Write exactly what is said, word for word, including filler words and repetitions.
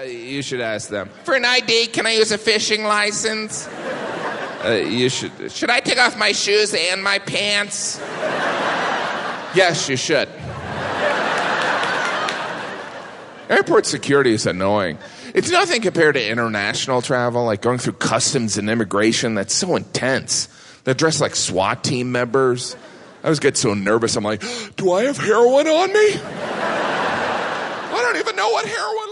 you should ask them. For an I D, can I use a fishing license? Uh, you should. Should I take off my shoes and my pants? Yes, you should. Airport security is annoying. It's nothing compared to international travel, like going through customs and immigration. That's so intense. They're dressed like SWAT team members. I always get so nervous. I'm like, do I have heroin on me? I don't even know what heroin